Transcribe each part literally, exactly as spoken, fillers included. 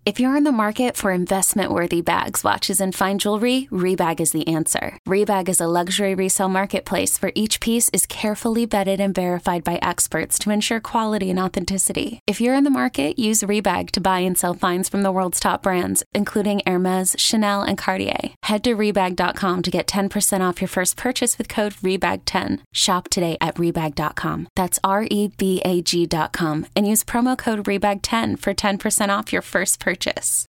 If you're in the market for investment-worthy bags, watches, and fine jewelry, Rebag is the answer. Rebag is a luxury resale marketplace where each piece is carefully vetted and verified by experts to ensure quality and authenticity. If you're in the market, use Rebag to buy and sell finds from the world's top brands, including Hermes, Chanel, and Cartier. Head to Rebag dot com to get ten percent off your first purchase with code Rebag ten. Shop today at Rebag dot com. That's R E B A G dot com and use promo code Rebag ten for ten percent off your first purchase. Purchase.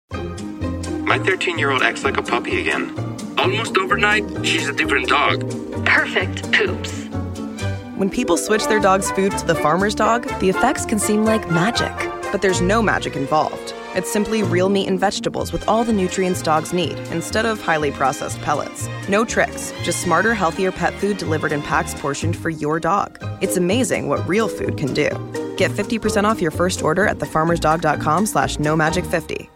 My thirteen-year-old acts like a puppy again. Almost overnight, she's a different dog. Perfect poops. When people switch their dog's food to the farmer's dog, the effects can seem like magic. But there's no magic involved. It's simply real meat and vegetables with all the nutrients dogs need, instead of highly processed pellets. No tricks, just smarter, healthier pet food delivered in packs portioned for your dog. It's amazing what real food can do. Get fifty percent off your first order at thefarmersdog.com slash no magic 50.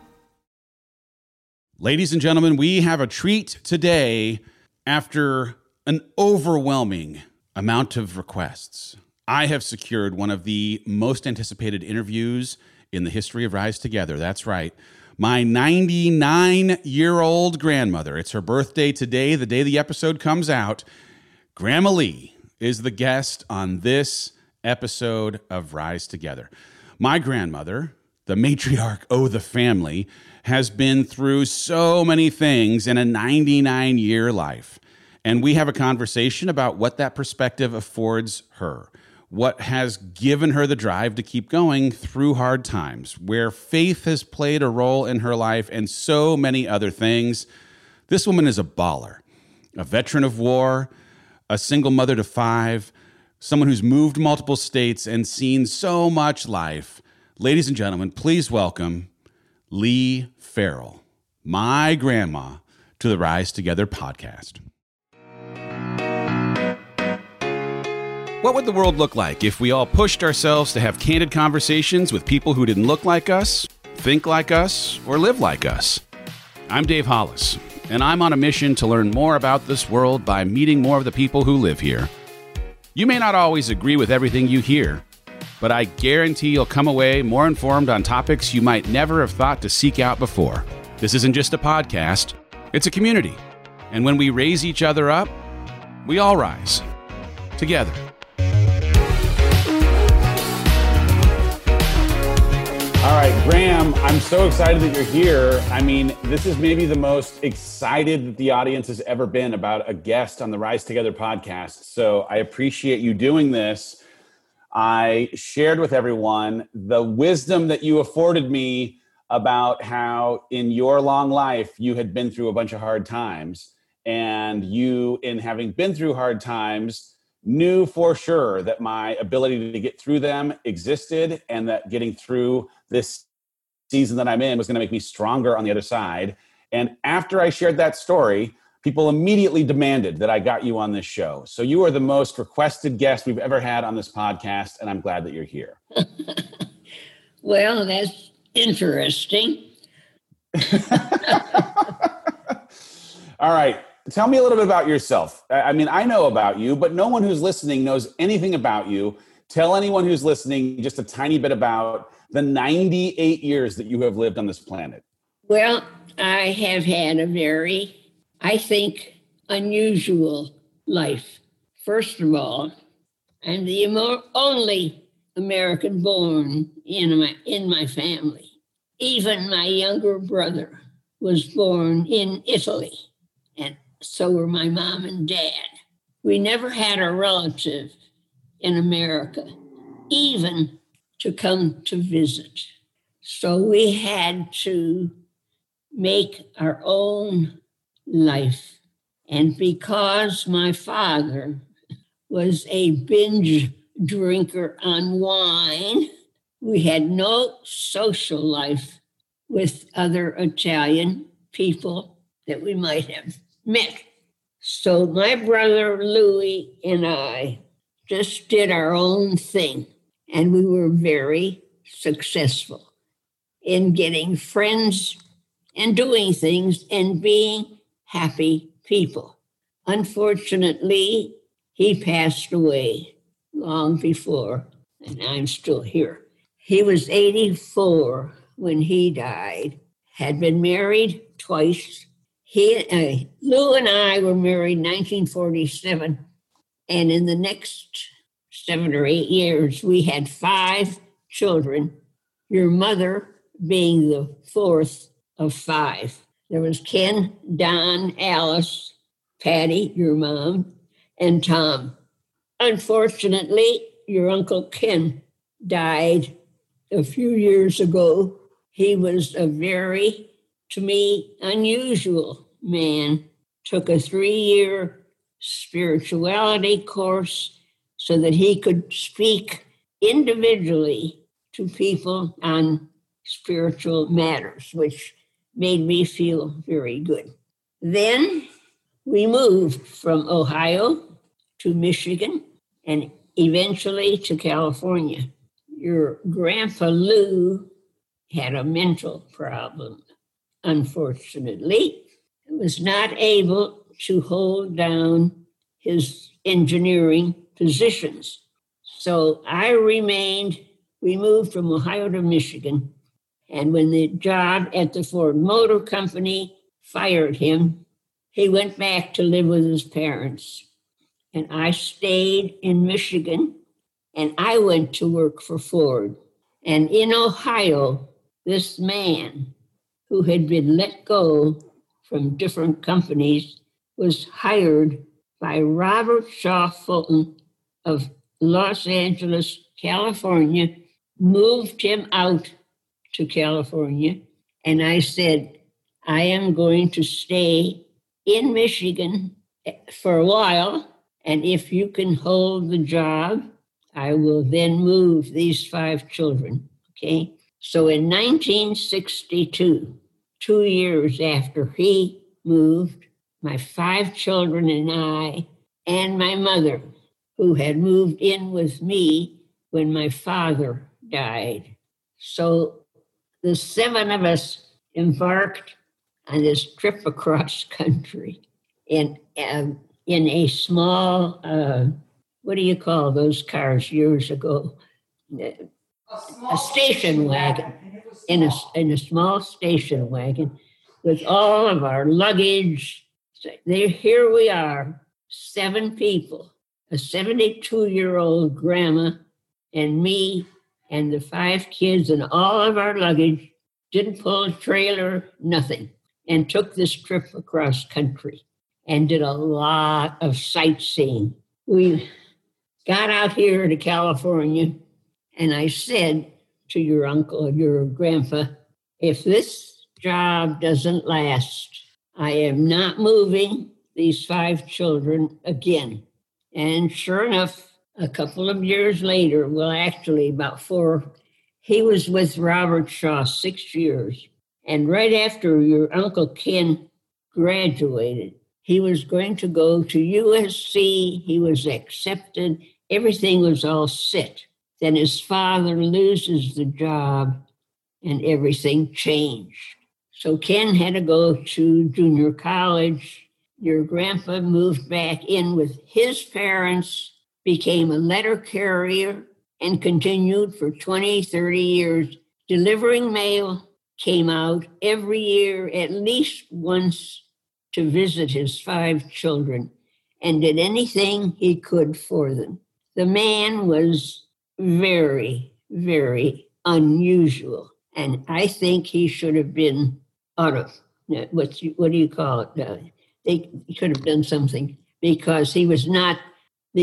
Ladies and gentlemen, we have a treat today after an overwhelming amount of requests. I have secured one of the most anticipated interviews in the history of Rise Together. That's right. My ninety-nine-year-old grandmother. It's her birthday today, the day the episode comes out. Grandma Lee is the guest on this episode of Rise Together. My grandmother, the matriarch of the family, has been through so many things in a ninety-nine-year life. And we have a conversation about what that perspective affords her, what has given her the drive to keep going through hard times, where faith has played a role in her life, and so many other things. This woman is a baller, a veteran of war, a single mother to five, someone who's moved multiple states and seen so much life. Ladies and gentlemen, please welcome Lee Farrell, my grandma, to the Rise Together podcast. What would the world look like if we all pushed ourselves to have candid conversations with people who didn't look like us, think like us, or live like us? I'm Dave Hollis, and I'm on a mission to learn more about this world by meeting more of the people who live here. You may not always agree with everything you hear, but I guarantee you'll come away more informed on topics you might never have thought to seek out before. This isn't just a podcast, it's a community. And when we raise each other up, we all rise together. All right, Graham, I'm so excited that you're here. I mean, this is maybe the most excited that the audience has ever been about a guest on the Rise Together podcast. So I appreciate you doing this. I shared with everyone the wisdom that you afforded me about how in your long life you had been through a bunch of hard times. And you, in having been through hard times, knew for sure that my ability to get through them existed, and that getting through this season that I'm in was going to make me stronger on the other side. And after I shared that story, people immediately demanded that I got you on this show. So you are the most requested guest we've ever had on this podcast, and I'm glad that you're here. Well, that's interesting. All right. Tell me a little bit about yourself. I mean, I know about you, but no one who's listening knows anything about you. Tell anyone who's listening just a tiny bit about the ninety-eight years that you have lived on this planet. Well, I have had a very, I think, unusual life. First of all, I'm the only American born in my, in my family. Even my younger brother was born in Italy, and so were my mom and dad. We never had a relative in America, even to come to visit. So we had to make our own life. And because my father was a binge drinker on wine, we had no social life with other Italian people that we might have met. So my brother Louis and I just did our own thing, and we were very successful in getting friends and doing things and being happy people. Unfortunately, he passed away long before, and I'm still here. He was eighty-four when he died, had been married twice. He, uh, Lou and I were married in nineteen forty-seven, and in the next seven or eight years, we had five children, your mother being the fourth of five. There was Ken, Don, Alice, Patty, your mom, and Tom. Unfortunately, your Uncle Ken died a few years ago. He was a very, to me, unusual man. Took a three-year spirituality course so that he could speak individually to people on spiritual matters, which made me feel very good. Then we moved from Ohio to Michigan and eventually to California. Your Grandpa Lou had a mental problem, unfortunately. He was not able to hold down his engineering positions. So I remained, we moved from Ohio to Michigan. And when the job at the Ford Motor Company fired him, he went back to live with his parents. And I stayed in Michigan, and I went to work for Ford. And in Ohio, this man who had been let go from different companies was hired by Robert Shaw Fulton of Los Angeles, California, moved him out to California. And I said, I am going to stay in Michigan for a while. And if you can hold the job, I will then move these five children. Okay. So in nineteen sixty-two, two years after he moved, my five children and I, and my mother, who had moved in with me when my father died. So the seven of us embarked on this trip across country in, uh, in a small, uh, what do you call those cars years ago? A, a station wagon, in a, in a small station wagon with all of our luggage. So there, here we are, seven people, a seventy-two-year-old grandma and me and the five kids and all of our luggage, didn't pull a trailer, nothing, and took this trip across country and did a lot of sightseeing. We got out here to California, and I said to your uncle, your grandpa, if this job doesn't last, I am not moving these five children again. And sure enough, a couple of years later, well, actually about four, he was with Robert Shaw six years. And right after your Uncle Ken graduated, he was going to go to U S C. He was accepted. Everything was all set. Then his father loses the job and everything changed. So Ken had to go to junior college. Your grandpa moved back in with his parents, became a letter carrier, and continued for twenty, thirty years, delivering mail, came out every year at least once to visit his five children, and did anything he could for them. The man was very, very unusual, and I think he should have been out of, what, what do you call it? Uh, they could have done something, because he was not the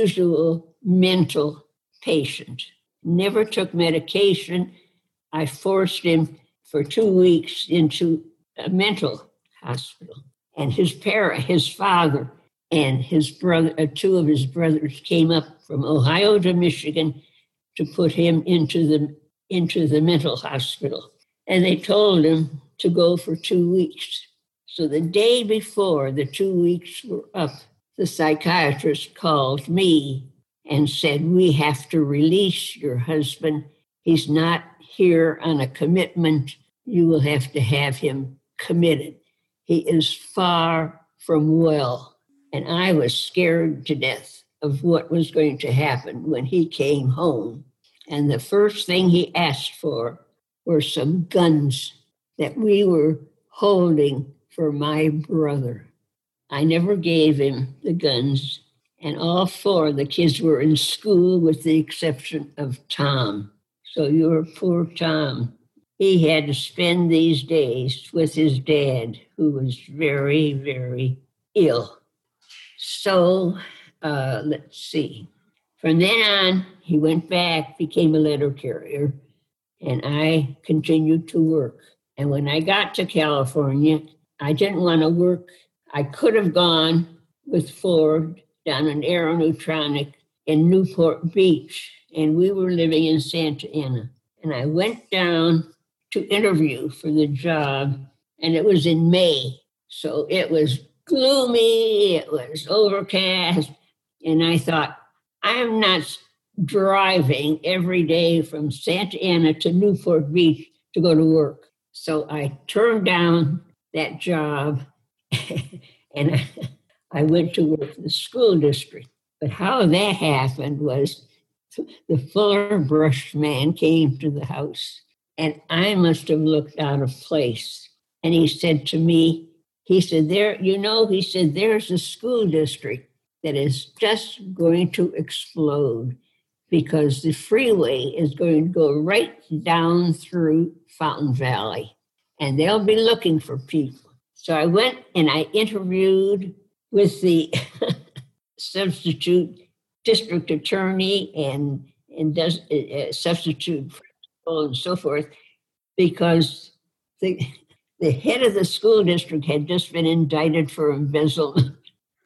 usual mental patient. Never took medication. I forced him for two weeks into a mental hospital. And his parent, his father and his brother, uh, two of his brothers came up from Ohio to Michigan to put him into the, into the mental hospital. And they told him to go for two weeks. So the day before the two weeks were up, the psychiatrist called me and said, we have to release your husband. He's not here on a commitment. You will have to have him committed. He is far from well. And I was scared to death of what was going to happen when he came home. And the first thing he asked for were some guns that we were holding for my brother. I never gave him the guns, and all four of the kids were in school with the exception of Tom. So your poor Tom, he had to spend these days with his dad, who was very, very ill. So uh, let's see. From then on, he went back, became a letter carrier, and I continued to work. And when I got to California, I didn't want to work. I could have gone with Ford down in Aeronutronic in Newport Beach, and we were living in Santa Ana. And I went down to interview for the job, and it was in May. So it was gloomy, it was overcast, and I thought, I'm not driving every day from Santa Ana to Newport Beach to go to work. So I turned down that job and I, I went to work for the school district. But how that happened was the Fuller Brush man came to the house, and I must have looked out of place. And he said to me, he said, there, you know, he said, there's a school district that is just going to explode because the freeway is going to go right down through Fountain Valley, and they'll be looking for people. So I went and I interviewed with the substitute district attorney and, and does, uh, substitute principal and so forth, because the, the head of the school district had just been indicted for embezzlement.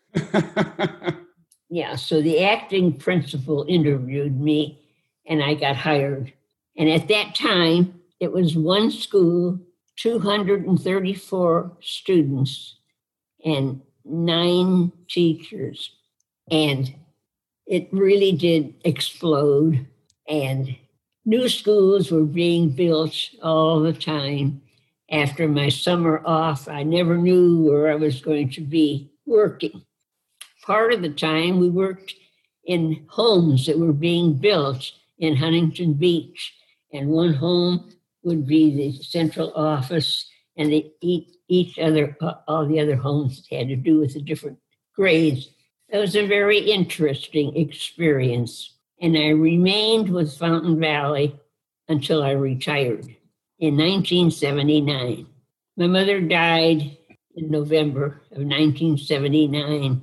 Yeah, so the acting principal interviewed me and I got hired. And at that time, it was one school, two hundred thirty-four students, and nine teachers. And it really did explode. And new schools were being built all the time. After my summer off, I never knew where I was going to be working. Part of the time, we worked in homes that were being built in Huntington Beach. And one home would be the central office, and the, each, each other, all the other homes had to do with the different grades. It was a very interesting experience. And I remained with Fountain Valley until I retired in nineteen seventy-nine. My mother died in November of nineteen seventy-nine.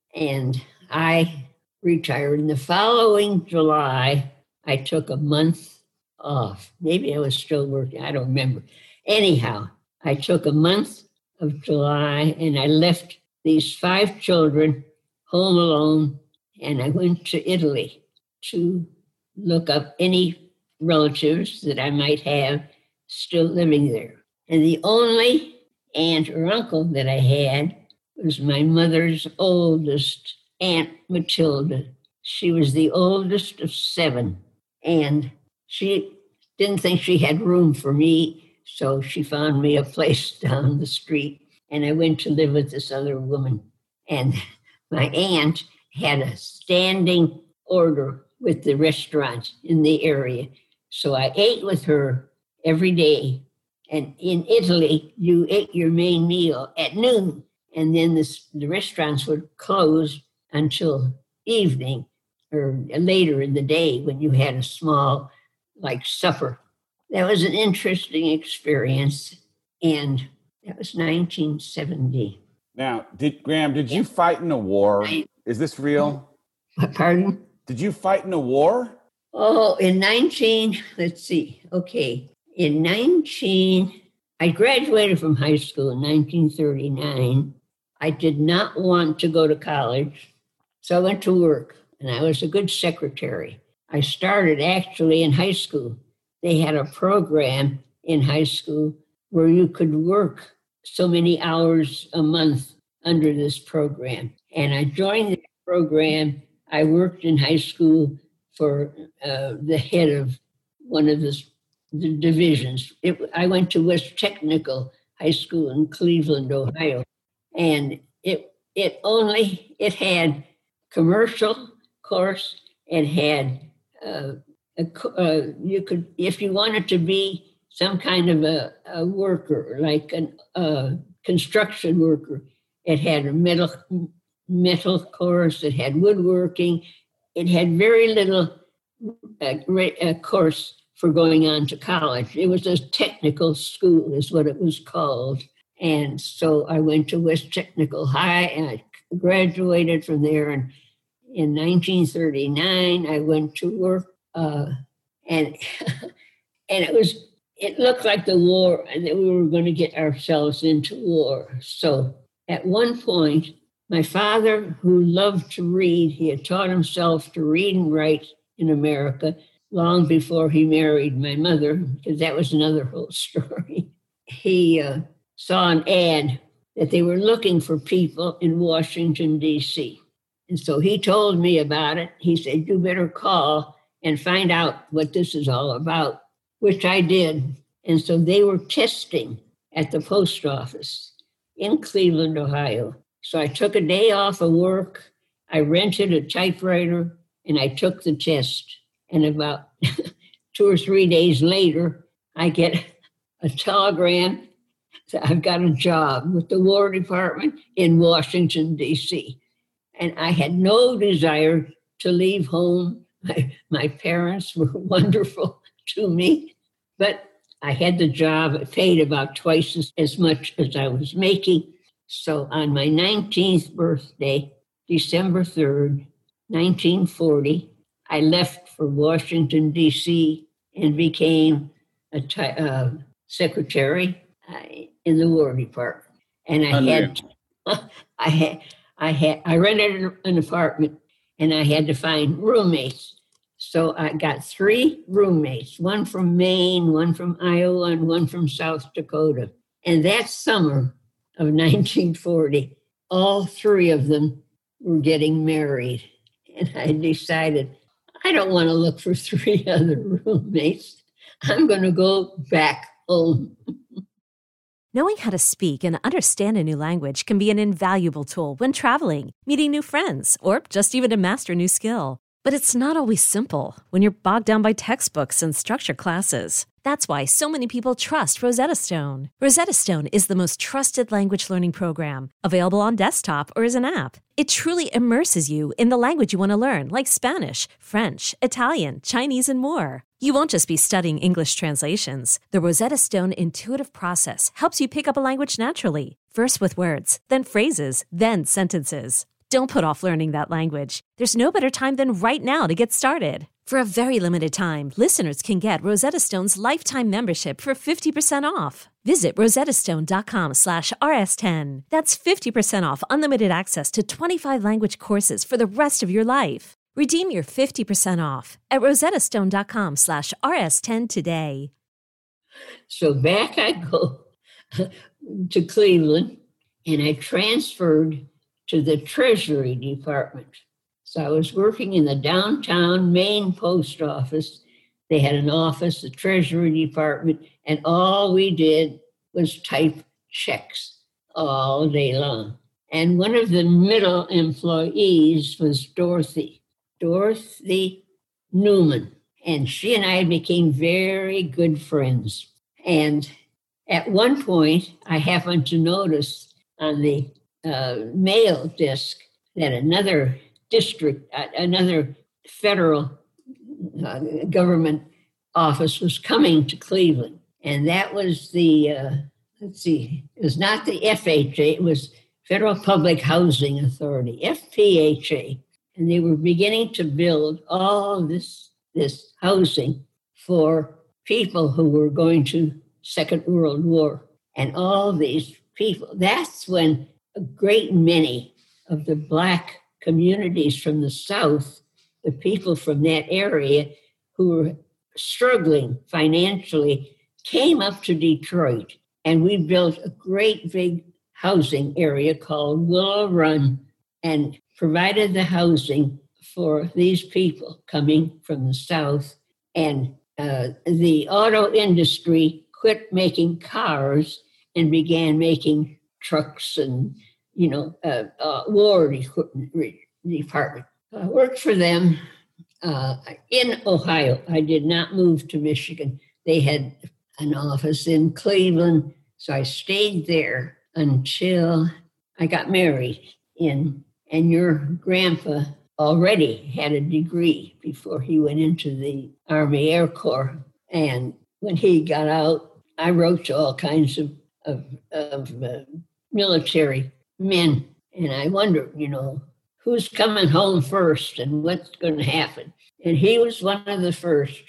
And I retired. In the following July, I took a month off. Maybe I was still working. I don't remember. Anyhow, I took a month of July and I left these five children home alone, and I went to Italy to look up any relatives that I might have still living there. And the only aunt or uncle that I had was my mother's oldest, Aunt Matilda. She was the oldest of seven, and she didn't think she had room for me, so she found me a place down the street, and I went to live with this other woman. And my aunt had a standing order with the restaurants in the area, so I ate with her every day. And in Italy, you ate your main meal at noon, and then this, the restaurants would close until evening or later in the day when you had a small, like, supper. That was an interesting experience, and that was nineteen seventy. Now, did Graham, did you fight in a war? Is this real? Pardon? Did you fight in a war? Oh, in nineteen, let's see, okay. In nineteen, I graduated from high school in nineteen thirty-nine. I did not want to go to college, so I went to work, and I was a good secretary. I started actually in high school. They had a program in high school where you could work so many hours a month under this program. And I joined the program. I worked in high school for uh, the head of one of the, the divisions. It, I went to West Technical High School in Cleveland, Ohio. And it it only, it had commercial course. It had, uh, a, uh, you could, if you wanted to be some kind of a, a worker, like a uh, construction worker. It had a metal, metal course, it had woodworking, it had very little uh, uh, course for going on to college. It was a technical school is what it was called. And so I went to West Technical High and I graduated from there. And in nineteen thirty-nine, I went to work uh, and and it was, it looked like the war and that we were going to get ourselves into war. So at one point, my father, who loved to read, he had taught himself to read and write in America long before he married my mother, because that was another whole story. He uh, saw an ad that they were looking for people in Washington, D C. And so he told me about it. He said, you better call and find out what this is all about, which I did. And so they were testing at the post office in Cleveland, Ohio. So I took a day off of work. I rented a typewriter and I took the test. And about two or three days later, I get a telegram that I've got a job with the War Department in Washington, D C. And I had no desire to leave home. My, my parents were wonderful to me, but I had the job. It paid about twice as, as much as I was making. So on my nineteenth birthday, December third, nineteen forty, I left for Washington, D C and became a ty- uh, secretary uh, in the War Department. And I had, I had, I had, I rented an apartment and I had to find roommates. So I got three roommates, one from Maine, one from Iowa, and one from South Dakota. And that summer of nineteen forty, all three of them were getting married. And I decided, I don't want to look for three other roommates. I'm going to go back home. Knowing how to speak and understand a new language can be an invaluable tool when traveling, meeting new friends, or just even to master a new skill. But it's not always simple when you're bogged down by textbooks and structured classes. That's why so many people trust Rosetta Stone. Rosetta Stone is the most trusted language learning program, available on desktop or as an app. It truly immerses you in the language you want to learn, like Spanish, French, Italian, Chinese, and more. You won't just be studying English translations. The Rosetta Stone intuitive process helps you pick up a language naturally, first with words, then phrases, then sentences. Don't put off learning that language. There's no better time than right now to get started. For a very limited time, listeners can get Rosetta Stone's lifetime membership for fifty percent off. Visit rosettastone.com slash rs10. That's fifty percent off unlimited access to twenty-five language courses for the rest of your life. Redeem your fifty percent off at rosettastone.com slash rs10 today. So back I go to Cleveland, and I transferred to the Treasury Department. So I was working in the downtown Maine post office. They had an office, the Treasury Department, and all we did was type checks all day long. And one of the middle employees was Dorothy, Dorothy Newman. And she and I became very good friends. And at one point, I happened to notice on the uh, mail desk that another district, uh, another federal uh, government office was coming to Cleveland. And that was the, uh, let's see, it was not the F H A, it was Federal Public Housing Authority, F P H A. And they were beginning to build all this, this housing for people who were going to Second World War. And all these people, that's when a great many of the Black communities from the South, the people from that area who were struggling financially, came up to Detroit. And we built a great big housing area called Willow Run and provided the housing for these people coming from the South. And uh, the auto industry quit making cars and began making trucks and, you know, uh, uh, war equipment department. I worked for them uh, in Ohio. I did not move to Michigan. They had an office in Cleveland. So I stayed there until I got married in, and your grandpa already had a degree before he went into the Army Air Corps. And when he got out, I wrote to all kinds of, of, of uh, military men. And I wondered, you know, who's coming home first and what's going to happen? And he was one of the first.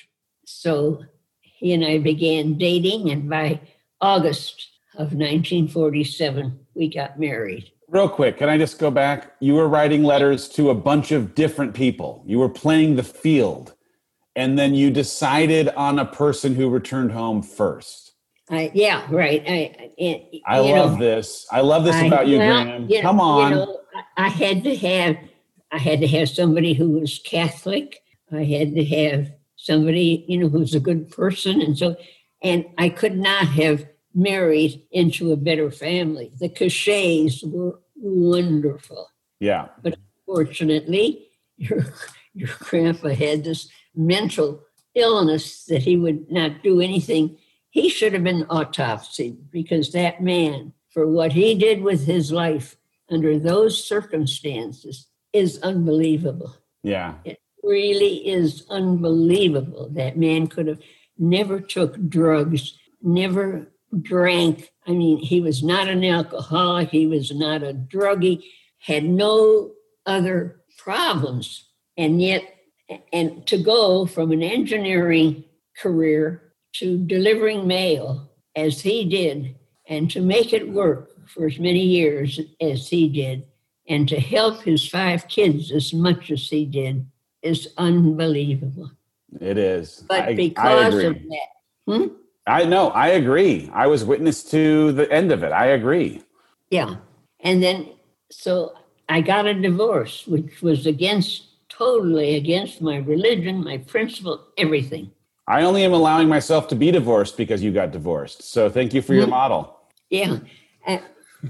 So he and I began dating, and by August of nineteen forty-seven, we got married. Real quick, can I just go back? You were writing letters to a bunch of different people. You were playing the field, and then you decided on a person who returned home first. I, yeah, right. I, I, I love know, this. I love this I, about you, well, Graham. You know, Come on. You know, I had to have, I had to have somebody who was Catholic. I had to have somebody, you know, who's a good person. And so, and I could not have married into a better family. The Cachets were wonderful. Yeah. But unfortunately, your, your grandpa had this mental illness that he would not do anything. He should have been autopsied, because that man, for what he did with his life under those circumstances, is unbelievable. Yeah. It really is unbelievable. That man could have never took drugs, never drank. I mean, he was not an alcoholic. He was not a druggie, had no other problems. And yet, and to go from an engineering career to delivering mail as he did, and to make it work for as many years as he did, and to help his five kids as much as he did, is unbelievable. It is. But I, because I agree. of that, hmm? I know, I agree. I was witness to the end of it. I agree. Yeah. And then, so I got a divorce, which was against, totally against my religion, my principle, everything. I only am allowing myself to be divorced because you got divorced. So thank you for your mm-hmm. model. Yeah. Uh,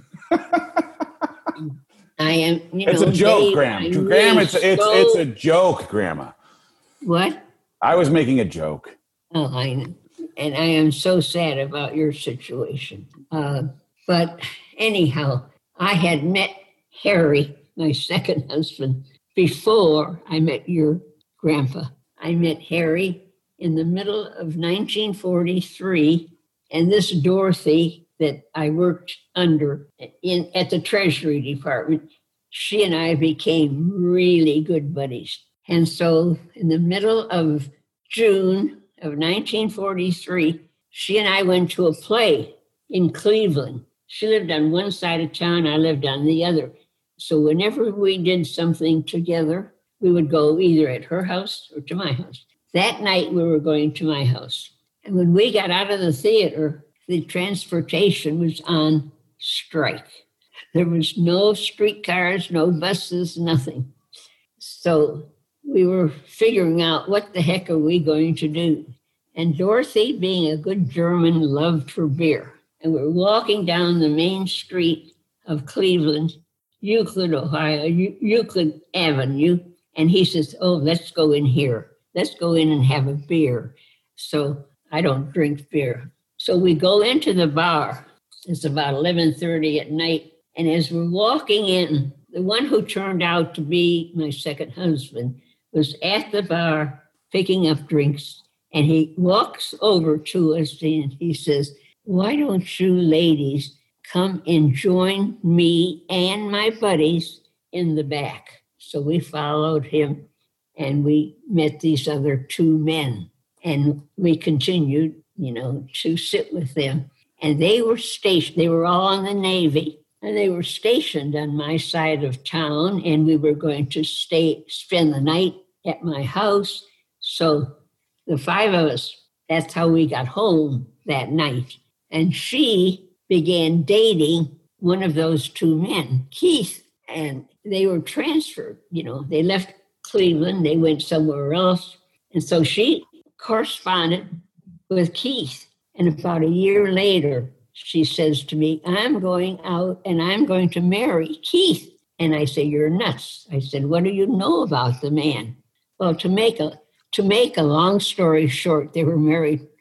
I am, you know. It's a joke, Dave, Graham. I'm Graham, really it's, it's, so... it's a joke, Grandma. What? I was making a joke. Oh, I know. And I am so sad about your situation. Uh, but anyhow, I had met Harry, my second husband, before I met your grandpa. I met Harry in the middle of nineteen forty-three, and this Dorothy that I worked under in at the Treasury Department, she and I became really good buddies. And so in the middle of June of nineteen forty-three, she and I went to a play in Cleveland. She lived on one side of town, I lived on the other. So whenever we did something together, we would go either at her house or to my house. That night we were going to my house. And when we got out of the theater, the transportation was on strike. There was no streetcars, no buses, nothing. So we were figuring out, what the heck are we going to do? And Dorothy, being a good German, loved her beer. And we're walking down the main street of Cleveland, Euclid, Ohio, Euclid Avenue. And he says, oh, let's go in here. Let's go in and have a beer. So I don't drink beer. So we go into the bar. It's about eleven thirty at night. And as we're walking in, the one who turned out to be my second husband was at the bar picking up drinks. And he walks over to us and he says, why don't you ladies come and join me and my buddies in the back? So we followed him and we met these other two men. And we continued, you know, to sit with them. And they were stationed, they were all in the Navy, and they were stationed on my side of town, and we were going to stay, spend the night at my house. So the five of us, that's how we got home that night. And she began dating one of those two men, Keith, and they were transferred, you know, they left Cleveland, they went somewhere else. And so she corresponded with Keith. And about a year later, she says to me, I'm going out and I'm going to marry Keith. And I say, you're nuts. I said, what do you know about the man? Well, to make a to make a long story short, they were married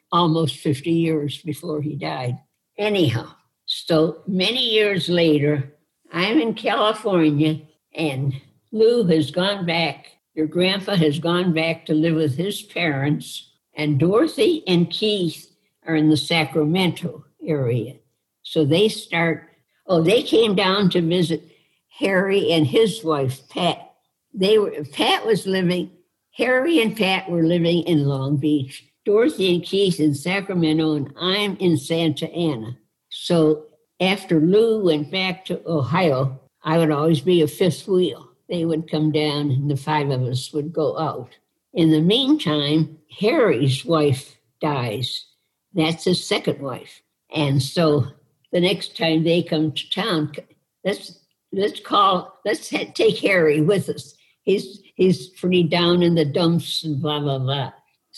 almost fifty years before he died. Anyhow, so many years later, I'm in California, and Lou has gone back. Your grandpa has gone back to live with his parents, and Dorothy and Keith are in the Sacramento area. So they start, oh, they came down to visit Harry and his wife, Pat. They were, Pat was living, Harry and Pat were living in Long Beach, Dorothy and Keith in Sacramento, and I'm in Santa Ana. So after Lou went back to Ohio, I would always be a fifth wheel. They would come down and the five of us would go out. In the meantime, Harry's wife dies. That's his second wife. And so the next time they come to town, let's let's call, let's ha- take Harry with us. He's he's pretty down in the dumps and blah, blah, blah.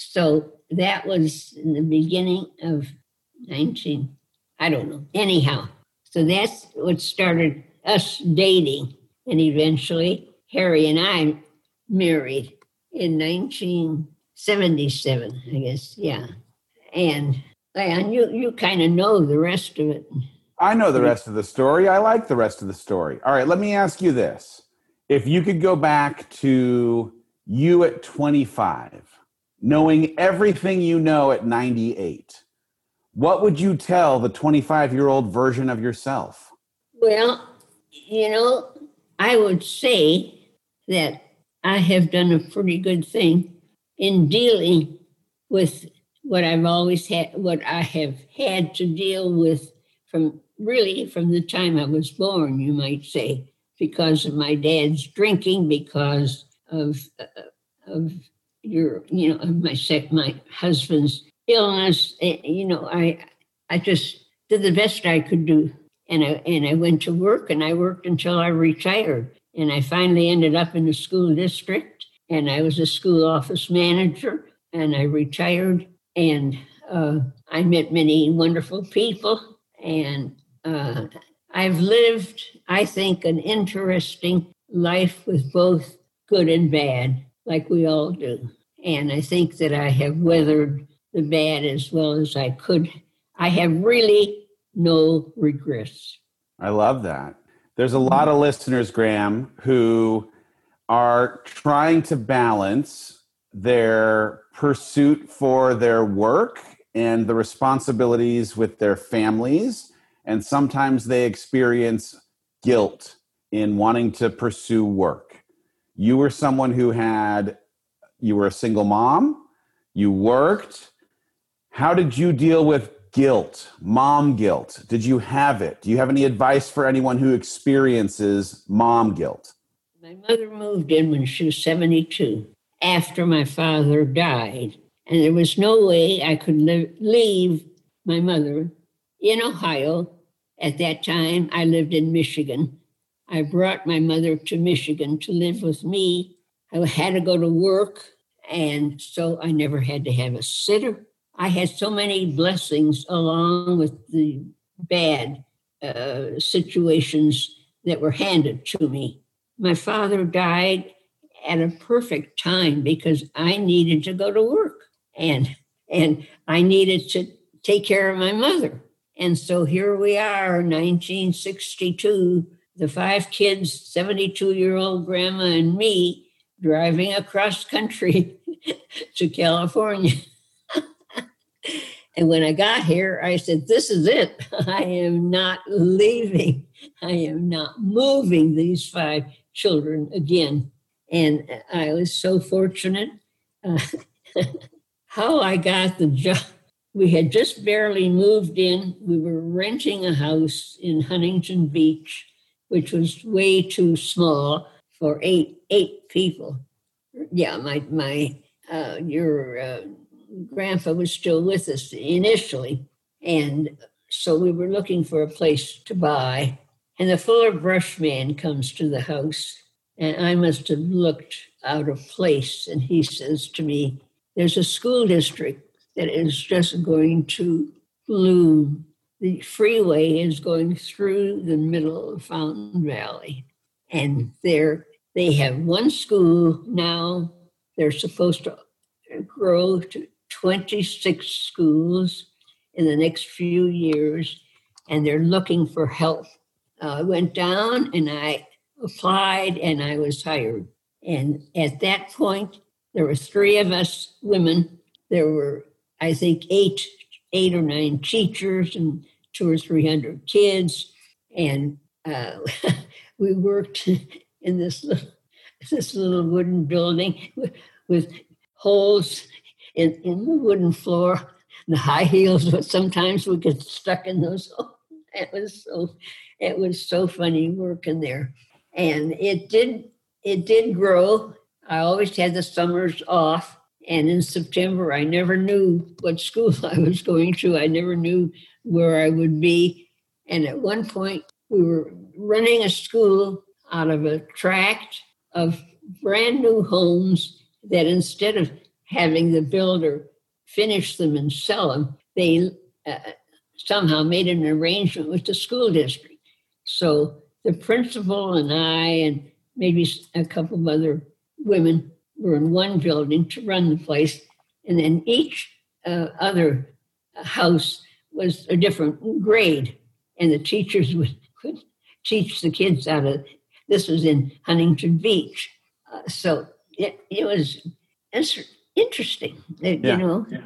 So that was in the beginning of nineteen, I don't know. Anyhow, so that's what started us dating. And eventually, Harry and I married in nineteen seventy-seven, I guess. Yeah. And, and you, you kind of know the rest of it. I know the rest of the story. I like the rest of the story. All right, let me ask you this. If you could go back to you at twenty-five, knowing everything you know at ninety-eight, what would you tell the twenty-five-year-old version of yourself? Well, you know, I would say that I have done a pretty good thing in dealing with what I've always had, what I have had to deal with from really from the time I was born, you might say, because of my dad's drinking, because of uh, of your, you know, of my sec, my husband's illness. You know, I I just did the best I could do, and I and I went to work, and I worked until I retired, and I finally ended up in the school district, and I was a school office manager, and I retired, and uh, I met many wonderful people, and uh, I've lived, I think, an interesting life with both good and bad, like we all do. And I think that I have weathered the bad as well as I could. I have really no regrets. I love that. There's a lot of listeners, Graham, who are trying to balance their pursuit for their work and the responsibilities with their families. And sometimes they experience guilt in wanting to pursue work. You were someone who had, you were a single mom, you worked. How did you deal with guilt, mom guilt? Did you have it? Do you have any advice for anyone who experiences mom guilt? My mother moved in when she was seventy-two, after my father died. And there was no way I could li- leave my mother in Ohio. At that time, I lived in Michigan. I brought my mother to Michigan to live with me. I had to go to work, and so I never had to have a sitter. I had so many blessings along with the bad uh, situations that were handed to me. My father died at a perfect time because I needed to go to work, and, and I needed to take care of my mother. And so here we are, nineteen sixty-two, the five kids, seventy-two-year-old grandma and me driving across country to California. And when I got here, I said, this is it. I am not leaving. I am not moving these five children again. And I was so fortunate. Uh, how I got the job. We had just barely moved in. We were renting a house in Huntington Beach, which was way too small for eight eight people. Yeah, my my uh, your uh, grandpa was still with us initially, and so we were looking for a place to buy. And the Fuller Brush man comes to the house, and I must have looked out of place. And he says to me, "There's a school district that is just going to bloom. The freeway is going through the middle of Fountain Valley. And they're, they have one school now. They're supposed to grow to twenty-six schools in the next few years, and they're looking for help. Uh, I went down and I applied and I was hired. And at that point, there were three of us women. There were, I think, eight, eight or nine teachers and two or three hundred kids. And uh, we worked in this little, this little wooden building with, with holes in, in the wooden floor. The high heels, but sometimes we get stuck in those holes. It was so, it was so funny working there. And it did, it did grow. I always had the summers off. And in September, I never knew what school I was going to. I never knew where I would be. And at one point, we were running a school out of a tract of brand new homes that instead of having the builder finish them and sell them, they uh, somehow made an arrangement with the school district. So the principal and I and maybe a couple of other women were in one building to run the place. And then each uh, other house was a different grade. And the teachers would, would teach the kids out of, this was in Huntington Beach. Uh, so it, it was it's interesting, yeah. you know. Yeah.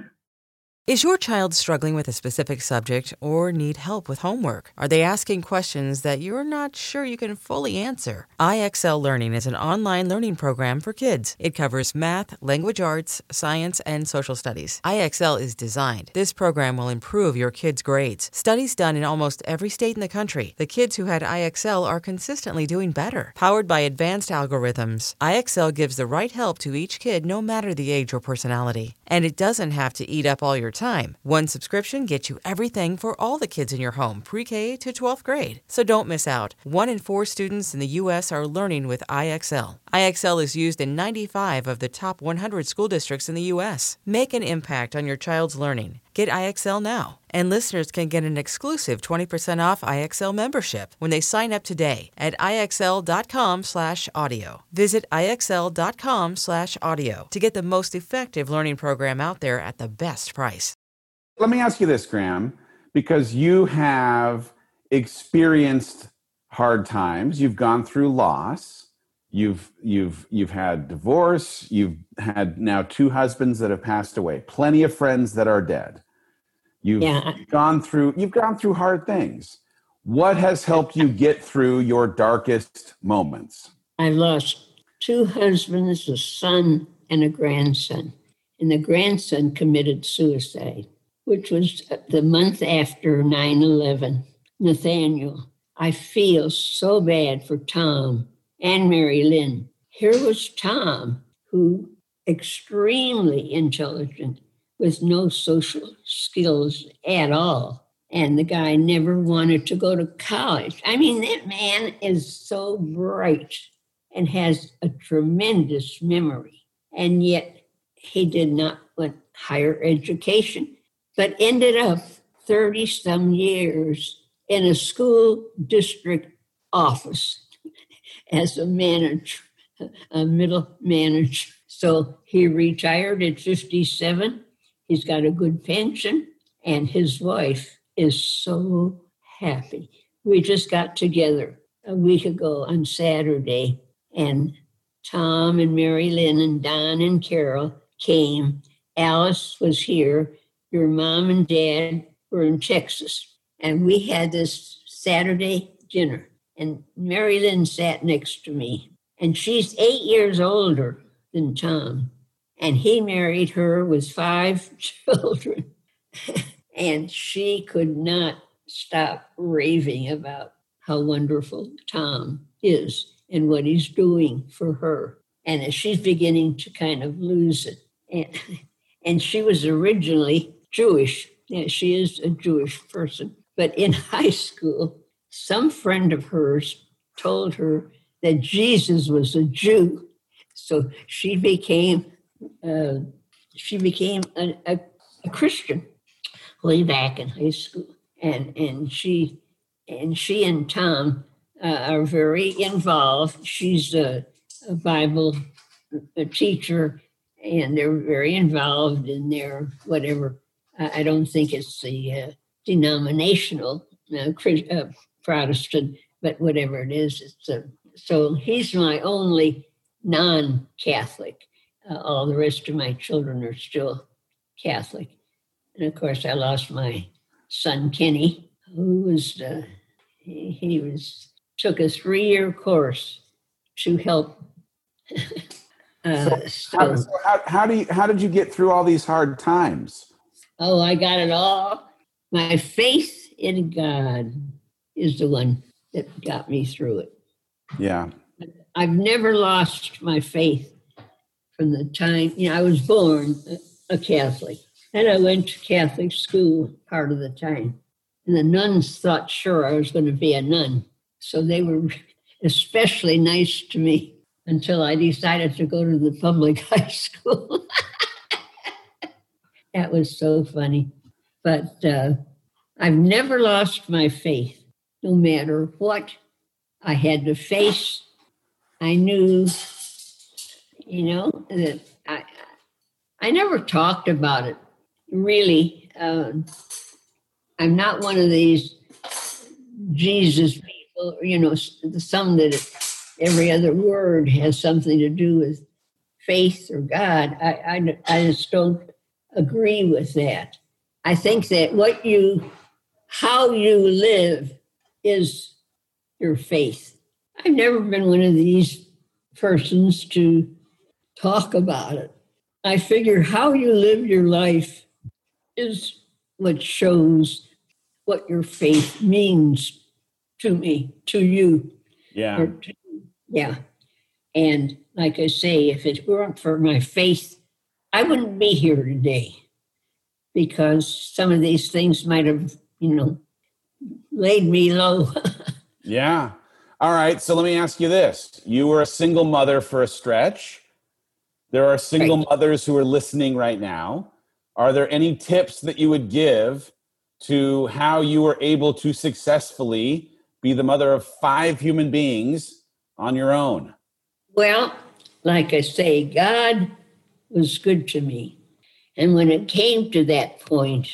Is your child struggling with a specific subject or need help with homework? Are they asking questions that you're not sure you can fully answer? I X L Learning is an online learning program for kids. It covers math, language arts, science, and social studies. I X L is designed. This program will improve your kids' grades. Studies done in almost every state in the country. The kids who had I X L are consistently doing better. Powered by advanced algorithms, I X L gives the right help to each kid no matter the age or personality. And it doesn't have to eat up all your time. One subscription gets you everything for all the kids in your home, pre-K to twelfth grade. So don't miss out. One in four students in the U S are learning with I X L. I X L is used in ninety-five of the top one hundred school districts in the U S. Make an impact on your child's learning. Get I X L now. And listeners can get an exclusive twenty percent off I X L membership when they sign up today at IXL.com slash audio. Visit IXL.com slash audio to get the most effective learning program out there at the best price. Let me ask you this, Graham, because you have experienced hard times. You've gone through loss. You've you've you've had divorce. You've had now two husbands that have passed away. Plenty of friends that are dead. You've yeah. gone through you've gone through hard things. What has helped you get through your darkest moments? I lost two husbands, a son, and a grandson. And the grandson committed suicide, which was the month after nine eleven. Nathaniel, I feel so bad for Tom and Mary Lynn. Here was Tom, who extremely intelligent, with no social skills at all. And the guy never wanted to go to college. I mean, that man is so bright and has a tremendous memory. And yet he did not want higher education, but ended up thirty some years in a school district office as a manager, a middle manager. So he retired at fifty-seven. He's got a good pension, and his wife is so happy. We just got together a week ago on Saturday, and Tom and Mary Lynn and Don and Carol came. Alice was here. Your mom and dad were in Texas. And we had this Saturday dinner. And Mary Lynn sat next to me. And she's eight years older than Tom. And he married her with five children. And she could not stop raving about how wonderful Tom is and what he's doing for her. And she's beginning to kind of lose it. And, and she was originally Jewish. Yeah, she is a Jewish person. But in high school, some friend of hers told her that Jesus was a Jew. So she became uh, she became a, a, a Christian way back in high school. And and she and she and Tom uh, are very involved. She's a, a Bible a teacher, and they're very involved in their whatever. I don't think it's the uh, denominational uh, uh, Protestant, but whatever it is, it's a, so he's my only non-Catholic. Uh, all the rest of my children are still Catholic. And of course, I lost my son, Kenny, who was, uh, he, he was, took a three-year course to help. uh, so, how, so how, how, do you, how did you get through all these hard times? Oh, I got it all. My faith in God is the one that got me through it. Yeah. I've never lost my faith from the time, you know, I was born a, a Catholic, and I went to Catholic school part of the time. And the nuns thought, sure, I was going to be a nun. So they were especially nice to me until I decided to go to the public high school. That was so funny. But uh, I've never lost my faith, no matter what I had to face. I knew, you know, that I I never talked about it, really. Um, I'm not one of these Jesus people, you know, some that every other word has something to do with faith or God. I, I, I just don't agree with that. I think that what you, how you live is your faith. I've never been one of these persons to talk about it. I figure how you live your life is what shows what your faith means to me, to you. Yeah. To, yeah. And like I say, if it weren't for my faith, I wouldn't be here today, because some of these things might have, you know, laid me low. Yeah. All right. So let me ask you this. You were a single mother for a stretch. There are single right. mothers who are listening right now. Are there any tips that you would give to how you were able to successfully be the mother of five human beings on your own? Well, like I say, God was good to me. And when it came to that point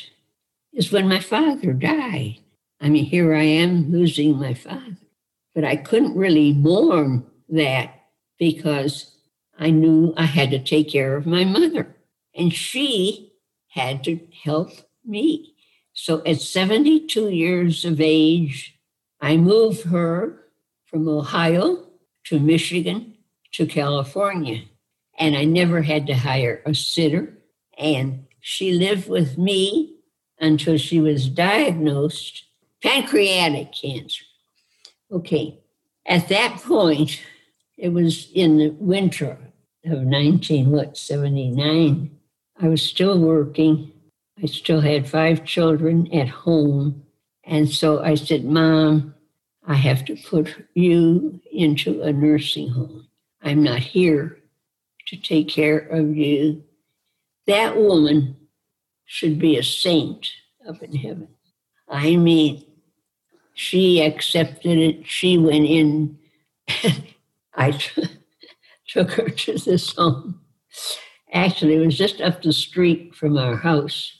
is when my father died. I mean, here I am losing my father. But I couldn't really mourn that because I knew I had to take care of my mother. And she had to help me. So at seventy-two years of age, I moved her from Ohio to Michigan to California. And I never had to hire a sitter. And she lived with me until she was diagnosed pancreatic cancer. Okay, at that point, it was in the winter of nineteen, what, seventy-nine. I was still working. I still had five children at home. And so I said, Mom, I have to put you into a nursing home. I'm not here to take care of you. That woman should be a saint up in heaven. I mean, she accepted it. She went in. I t- took her to this home. Actually, it was just up the street from our house.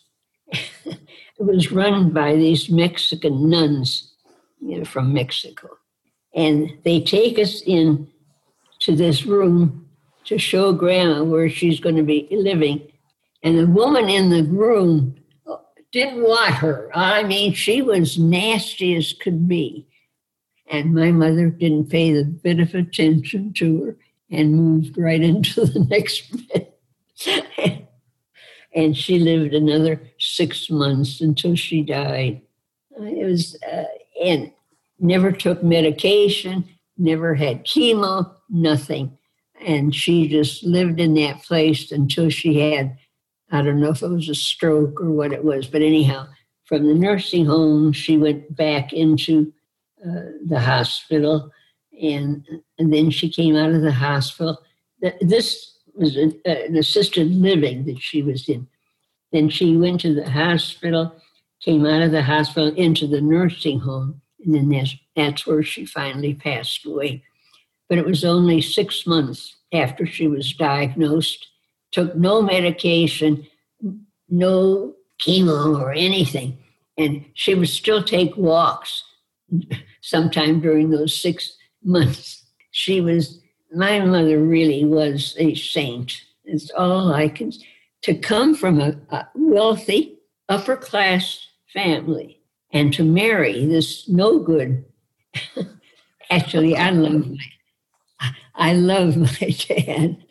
It was run by these Mexican nuns, you know, from Mexico. And they take us in to this room to show Grandma where she's going to be living. And the woman in the room didn't want her. I mean, she was nasty as could be. And my mother didn't pay the bit of attention to her and moved right into the next bed. And she lived another six months until she died. It was, uh, and never took medication, never had chemo, nothing. And she just lived in that place until she had, I don't know if it was a stroke or what it was, but anyhow, from the nursing home, she went back into uh, the hospital, and, and then she came out of the hospital. This was an, uh, an assisted living that she was in. Then she went to the hospital, came out of the hospital into the nursing home, and then that's, that's where she finally passed away. But it was only six months after she was diagnosed took no medication, no chemo or anything. And she would still take walks sometime during those six months. She was, my mother really was a saint. It's all I can, to come from a, a wealthy, upper class family and to marry this no good. Actually, I love my, I love my dad.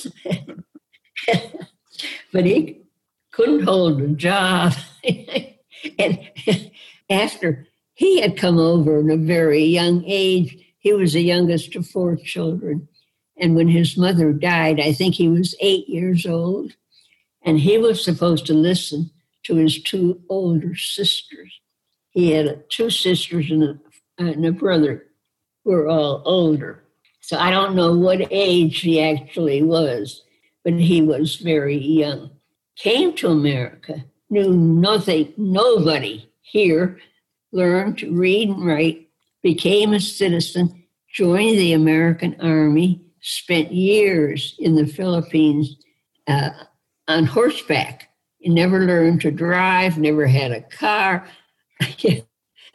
But he couldn't hold a job. And after he had come over at a very young age, he was the youngest of four children. And when his mother died, I think he was eight years old. And he was supposed to listen to his two older sisters. He had two sisters and a, and a brother who were all older. So I don't know what age he actually was, but he was very young. Came to America, knew nothing, nobody here, learned to read and write, became a citizen, joined the American Army, spent years in the Philippines uh, on horseback. He never learned to drive, never had a car. it,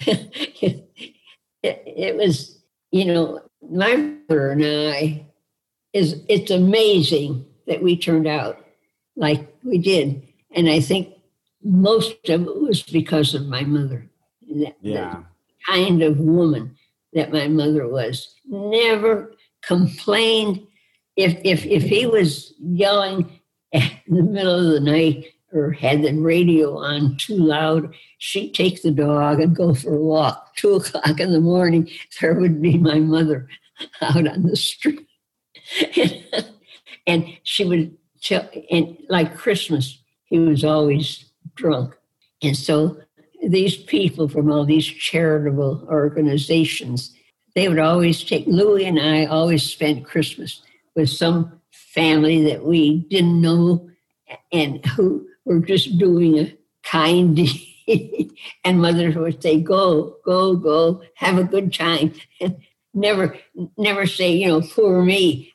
it was, you know, my mother and I, is it's amazing that we turned out like we did. And I think most of it was because of my mother. That, yeah. The kind of woman that my mother was. Never complained. If if if he was yelling in the middle of the night or had the radio on too loud, she'd take the dog and go for a walk. Two o'clock in the morning, there would be my mother out on the street. and, and she would tell, and like Christmas, he was always drunk. And so these people from all these charitable organizations, they would always take, Louie and I always spent Christmas with some family that we didn't know and who were just doing a kind deed. And mothers would say, go, go, go, have a good time. And never, never say, you know, poor me.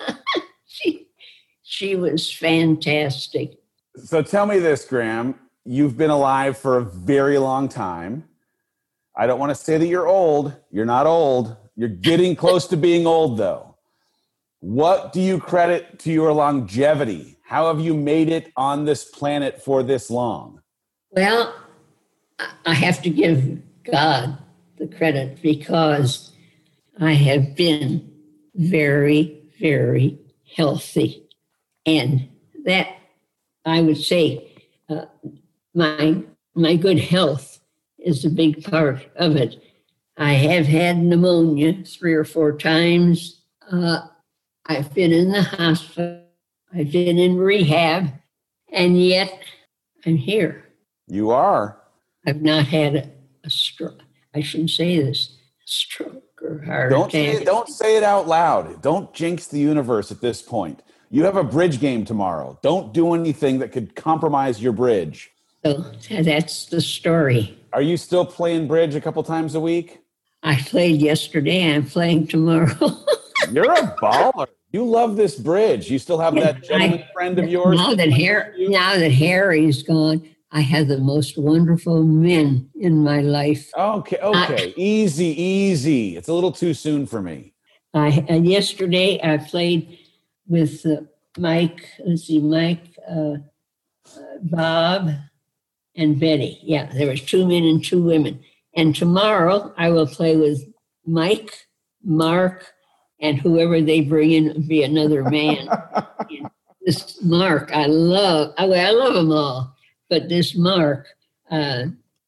she, she was fantastic. So tell me this, Gram. You've been alive for a very long time. I don't want to say that you're old. You're not old. You're getting close to being old, though. What do you credit to your longevity? How have you made it on this planet for this long? Well, I have to give God the credit because I have been very, very healthy. And that, I would say, uh, my my good health is a big part of it. I have had pneumonia three or four times. Uh, I've been in the hospital. I've been in rehab, and yet I'm here. You are. I've not had a, a stroke. I shouldn't say this, stroke or heart don't attack. Say it, don't say it out loud. Don't jinx the universe at this point. You have a bridge game tomorrow. Don't do anything that could compromise your bridge. So that's the story. Are you still playing bridge a couple times a week? I played yesterday. I'm playing tomorrow. You're a baller. You love this bridge. You still have that gentleman I, friend of yours? Now that, Harry, now that Harry's gone, I have the most wonderful men in my life. Okay, okay. I, easy, easy. It's a little too soon for me. I uh, yesterday I played with uh, Mike, let's see, Mike, uh, uh, Bob, and Betty. Yeah, there was two men and two women. And tomorrow I will play with Mike, Mark, and whoever they bring in will be another man. This Mark, I love, I, I love them all, but this Mark, uh,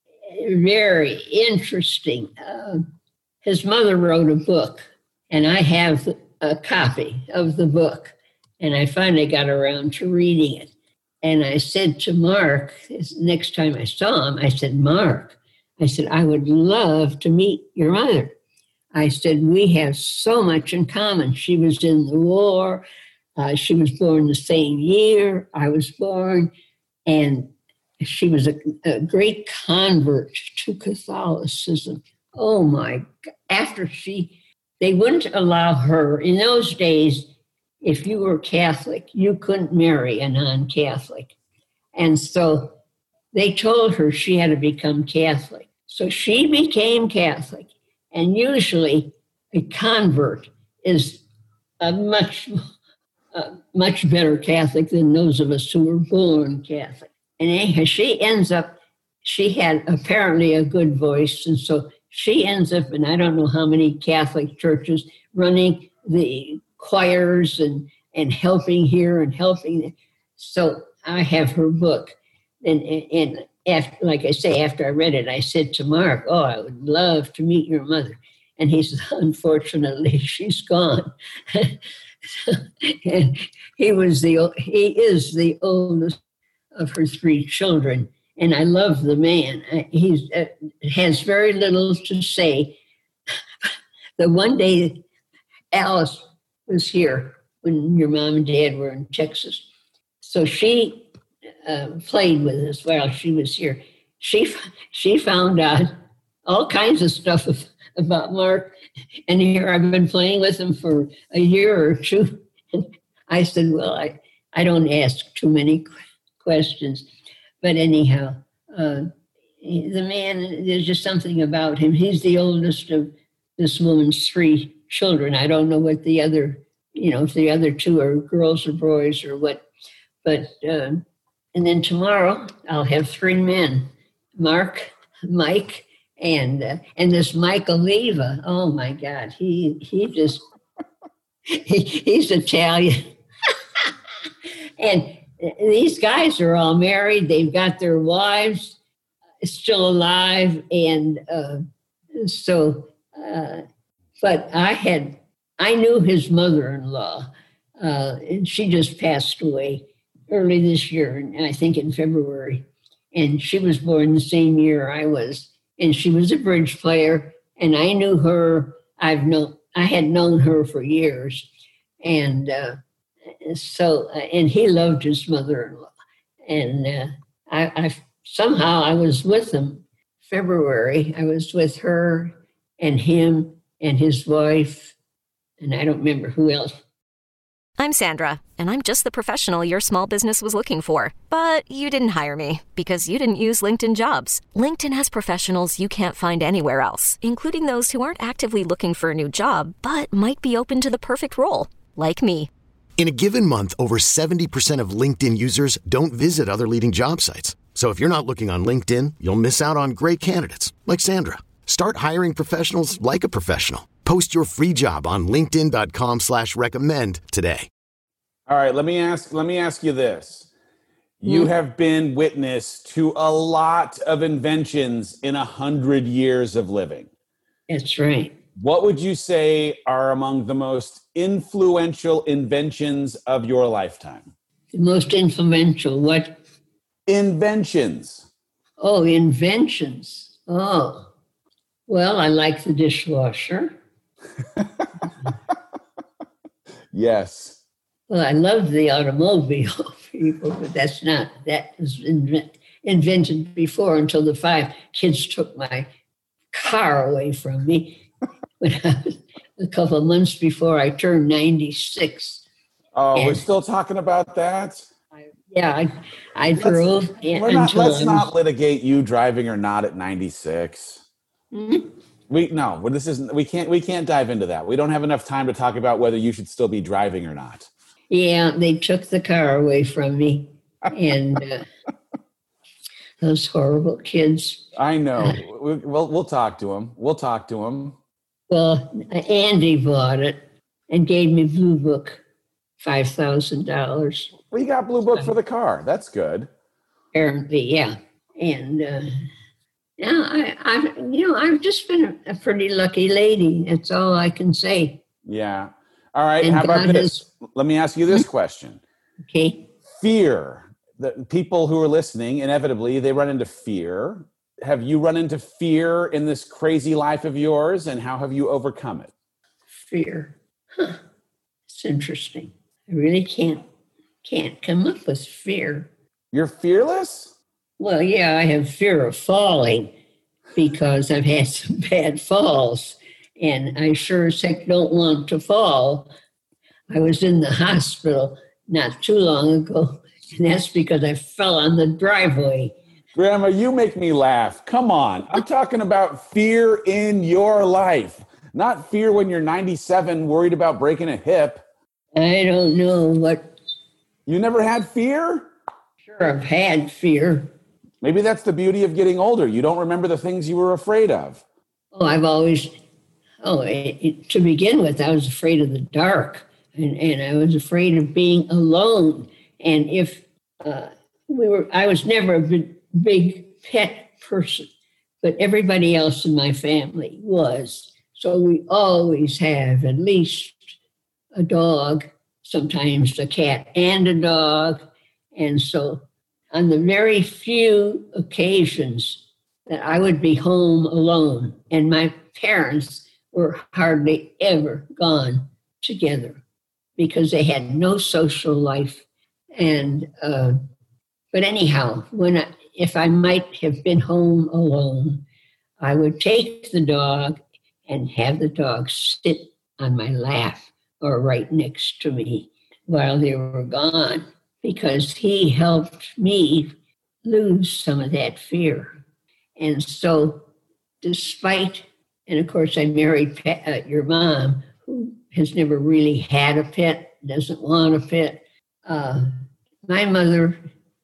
very interesting. Uh, his mother wrote a book, and I have a copy of the book, and I finally got around to reading it. And I said to Mark, next time I saw him, I said, Mark, I said, I would love to meet your mother. I said, we have so much in common. She was in the war. Uh, she was born the same year I was born. And she was a, a great convert to Catholicism. Oh, my God. After she, they wouldn't allow her. In those days, if you were Catholic, you couldn't marry a non-Catholic. And so they told her she had to become Catholic. So she became Catholic. And usually a convert is a much, uh, much better Catholic than those of us who were born Catholic. And anyhow, she ends up, she had apparently a good voice. And so she ends up in I don't know how many Catholic churches running the choirs and, and helping here and helping there. So I have her book. And, and after, like I say, after I read it, I said to Mark, oh, I would love to meet your mother. And he said, unfortunately, she's gone. And he was the he is the oldest of her three children. And I love the man. He uh, has very little to say. The one day Alice was here when your mom and dad were in Texas. So she uh, played with us while she was here. She she found out all kinds of stuff of, about Mark. And here I've been playing with him for a year or two. And I said, well, I, I don't ask too many questions. But anyhow, uh, the man, there's just something about him. He's the oldest of this woman's three children. I don't know what the other, you know, if the other two are girls or boys or what. But, uh, and then tomorrow I'll have three men, Mark, Mike, and uh, and this Mike Oliva. Oh, my God. He, he just, he, he's Italian. And these guys are all married. They've got their wives still alive. And uh, so, uh, but I had, I knew his mother-in-law, uh, and she just passed away early this year, I think in February. And she was born the same year I was. And she was a bridge player. And I knew her, I've known, I had known her for years. And uh, so, uh, and he loved his mother-in-law. And uh, I, I somehow I was with him February. I was with her and him and his wife. And I don't remember who else. I'm Sandra, and I'm just the professional your small business was looking for. But you didn't hire me because you didn't use LinkedIn Jobs. LinkedIn has professionals you can't find anywhere else, including those who aren't actively looking for a new job, but might be open to the perfect role, like me. In a given month, over seventy percent of LinkedIn users don't visit other leading job sites. So if you're not looking on LinkedIn, you'll miss out on great candidates like Sandra. Start hiring professionals like a professional. Post your free job on linkedin.com slash recommend today. All right, let me ask let me ask you this. You mm. have been witness to a lot of inventions in a hundred years of living. That's right. What would you say are among the most influential inventions of your lifetime? The most influential what? Inventions. Oh, inventions. Oh. Well, I like the dishwasher. Yes. Well, I love the automobile people, but that's not, that was invent, invented before until the five kids took my car away from me when I was a couple of months before I turned ninety-six. Oh, and we're still talking about that? I, yeah, I, I drove. Let's, and, we're not, let's was, not litigate you driving or not at ninety-six. Mm-hmm. We no, well, this isn't. We can't. We can't dive into that. We don't have enough time to talk about whether you should still be driving or not. Yeah, they took the car away from me, and uh, those horrible kids. I know. we, we'll we'll talk to them. We'll talk to them. Well, Andy bought it and gave me Blue Book, five thousand dollars. We got Blue Book for the car. That's good. Apparently, yeah, and. Uh, Yeah, I, I've you know I've just been a, a pretty lucky lady. That's all I can say. Yeah. All right. And How about God this? Has... Let me ask you this question. Okay. Fear. The people who are listening, inevitably, they run into fear. Have you run into fear in this crazy life of yours, and how have you overcome it? Fear. Huh. It's interesting. I really can't can't come up with fear. You're fearless? Well, yeah, I have fear of falling because I've had some bad falls, and I sure as heck don't want to fall. I was in the hospital not too long ago, and that's because I fell on the driveway. Grandma, you make me laugh. Come on. I'm talking about fear in your life, not fear when you're ninety-seven worried about breaking a hip. I don't know what... You never had fear? Sure, I've had fear. Maybe that's the beauty of getting older. You don't remember the things you were afraid of. Oh, I've always... Oh, it, it, to begin with, I was afraid of the dark, and, and I was afraid of being alone. And if uh, we were... I was never a big, big pet person, but everybody else in my family was. So we always have at least a dog, sometimes a cat and a dog. And so on the very few occasions that I would be home alone, and my parents were hardly ever gone together because they had no social life. And, uh, but anyhow, when I, if I might have been home alone, I would take the dog and have the dog sit on my lap or right next to me while they were gone, because he helped me lose some of that fear. And so despite, and of course I married pet, uh, your mom, who has never really had a pet, doesn't want a pet. Uh, my mother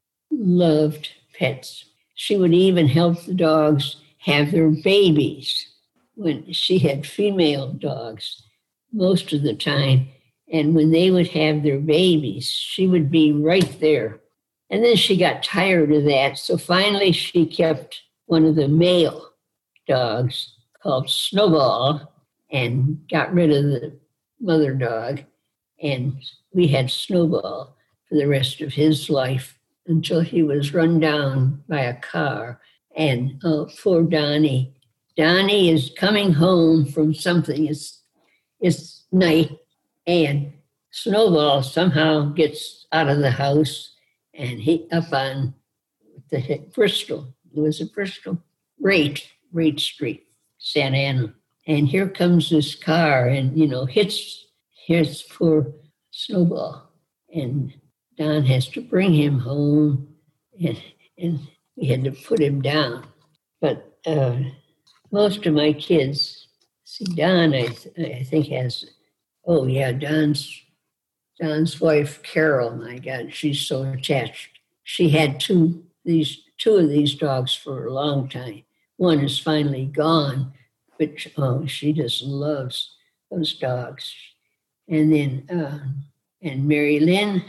loved pets. She would even help the dogs have their babies when she had female dogs most of the time. And when they would have their babies, she would be right there. And then she got tired of that. So finally she kept one of the male dogs called Snowball and got rid of the mother dog. And we had Snowball for the rest of his life until he was run down by a car. And oh, poor Donnie. Donnie is coming home from something. It's, it's night, and Snowball somehow gets out of the house and he up on the Bristol. It was a Bristol, Rate, Rate Street, Santa Ana. And here comes this car and, you know, hits, hits poor Snowball. And Don has to bring him home, and, and we had to put him down. But uh, most of my kids, see, Don, I, th- I think has, oh yeah, Don's, Don's wife, Carol, my God, she's so attached. She had two, these, two of these dogs for a long time. One is finally gone, but oh, she just loves those dogs. And then, uh, and Mary Lynn,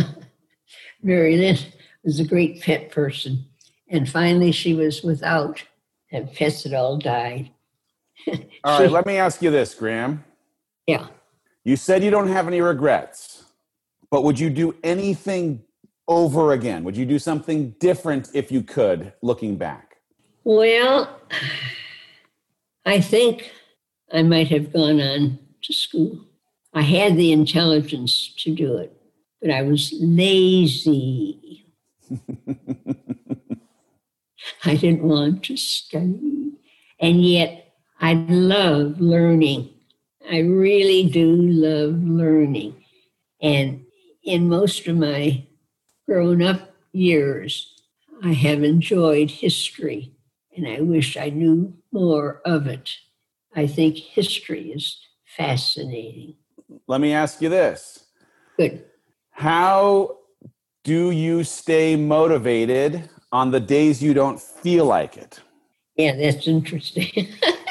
Mary Lynn was a great pet person. And finally she was without, and pets had all died. All she, right, let me ask you this, Graham. Yeah. You said you don't have any regrets, but would you do anything over again? Would you do something different if you could, looking back? Well, I think I might have gone on to school. I had the intelligence to do it, but I was lazy. I didn't want to study. And yet I love learning. I really do love learning. And in most of my grown-up years, I have enjoyed history, and I wish I knew more of it. I think history is fascinating. Let me ask you this. Good. How do you stay motivated on the days you don't feel like it? Yeah, that's interesting.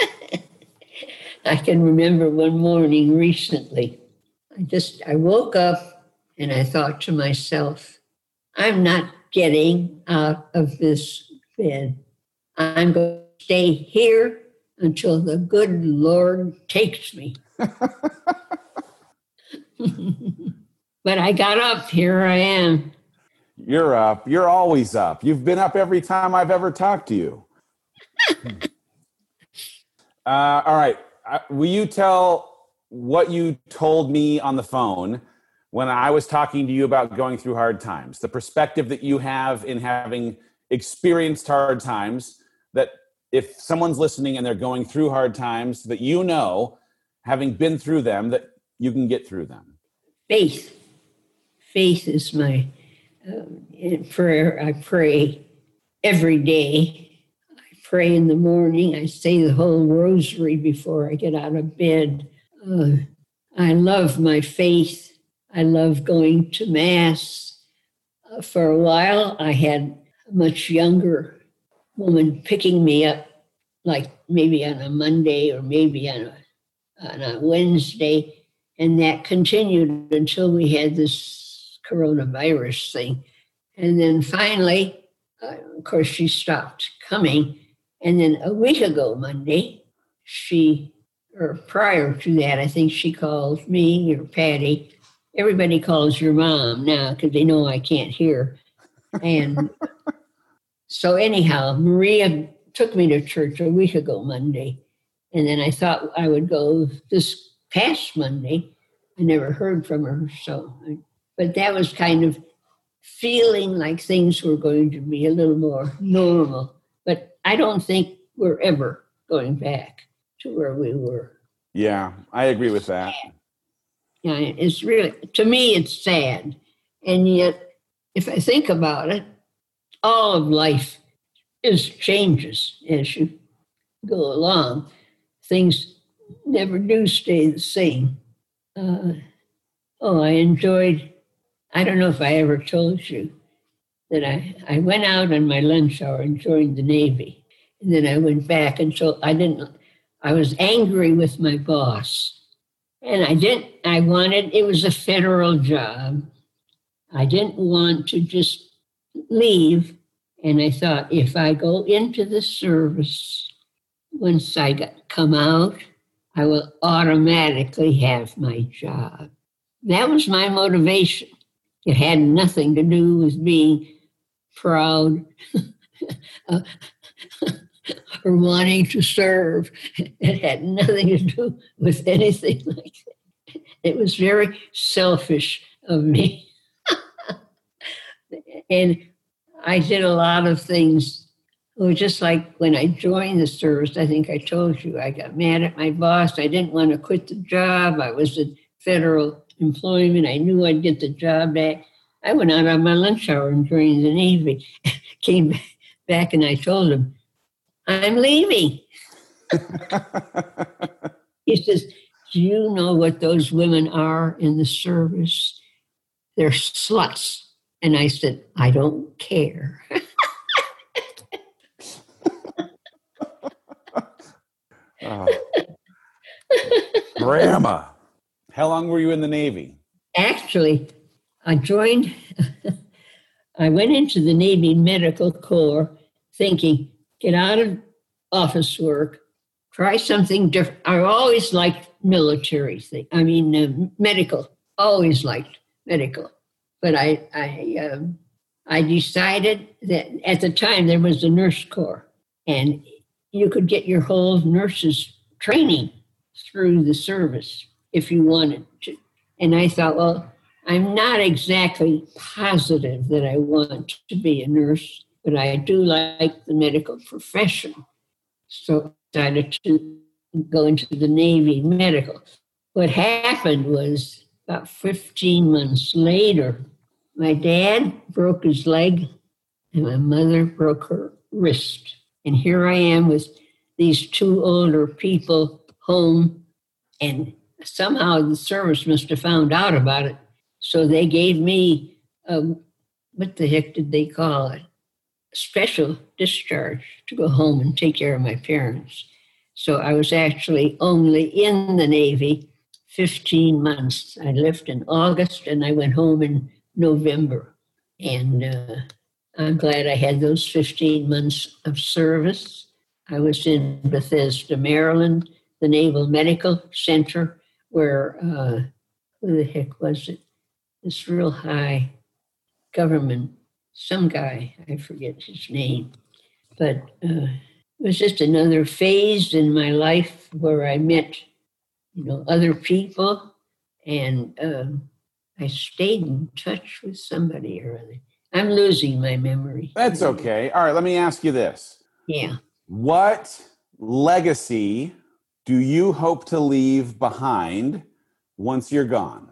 I can remember one morning recently, I just, I woke up and I thought to myself, I'm not getting out of this bed. I'm going to stay here until the good Lord takes me. But I got up, here I am. You're up. You're always up. You've been up every time I've ever talked to you. uh, all right. Uh, will you tell what you told me on the phone when I was talking to you about going through hard times? The perspective that you have in having experienced hard times, that if someone's listening and they're going through hard times, that you know, having been through them, that you can get through them. faith. Faith is my uh, in prayer. I pray every day. I pray in the morning. I say the whole rosary before I get out of bed. Uh, I love my faith. I love going to Mass. Uh, for a while, I had a much younger woman picking me up, like maybe on a Monday or maybe on a, on a Wednesday. And that continued until we had this coronavirus thing. And then finally, uh, of course, she stopped coming. And then a week ago, Monday, she, or prior to that, I think she called me or Patty. Everybody calls your mom now because they know I can't hear. And so anyhow, Maria took me to church a week ago, Monday. And then I thought I would go this past Monday. I never heard from her. So, but that was kind of feeling like things were going to be a little more normal. But I don't think we're ever going back to where we were. Yeah, I agree with that. Yeah, it's really, to me, it's sad. And yet, if I think about it, all of life is changes as you go along. Things never do stay the same. Uh, oh, I enjoyed, I don't know if I ever told you that I, I went out on my lunch hour and joined the Navy. And then I went back until I didn't, I was angry with my boss. And I didn't, I wanted, it was a federal job. I didn't want to just leave. And I thought, if I go into the service, once I got, come out, I will automatically have my job. That was my motivation. It had nothing to do with being proud uh, or wanting to serve. It had nothing to do with anything like that. It was very selfish of me. And I did a lot of things. It was just like when I joined the service, I think I told you, I got mad at my boss. I didn't want to quit the job. I was in federal employment. I knew I'd get the job back. I went out on my lunch hour and joined the Navy. Came back and I told him, I'm leaving. He says, do you know what those women are in the service? They're sluts. And I said, I don't care. Oh. Grandma, how long were you in the Navy? Actually, I joined, I went into the Navy Medical Corps thinking, get out of office work, try something different. I always liked military things. I mean, uh, medical, always liked medical. But I, I, um, I decided that at the time there was the nurse corps, and you could get your whole nurses training through the service if you wanted to. And I thought, well, I'm not exactly positive that I want to be a nurse, but I do like the medical profession. So I decided to go into the Navy medical. What happened was about fifteen months later, my dad broke his leg and my mother broke her wrist. And here I am with these two older people home, and somehow the service must have found out about it. So they gave me, a, what the heck did they call it? Special discharge to go home and take care of my parents. So I was actually only in the Navy fifteen months. I left in August and I went home in November. And uh, I'm glad I had those fifteen months of service. I was in Bethesda, Maryland, the Naval Medical Center, where, uh, who the heck was it? This real high government, some guy, I forget his name. But uh, it was just another phase in my life where I met, you know, other people, and uh, I stayed in touch with somebody or other. I'm losing my memory. That's okay. All right, let me ask you this. Yeah. What legacy do you hope to leave behind once you're gone?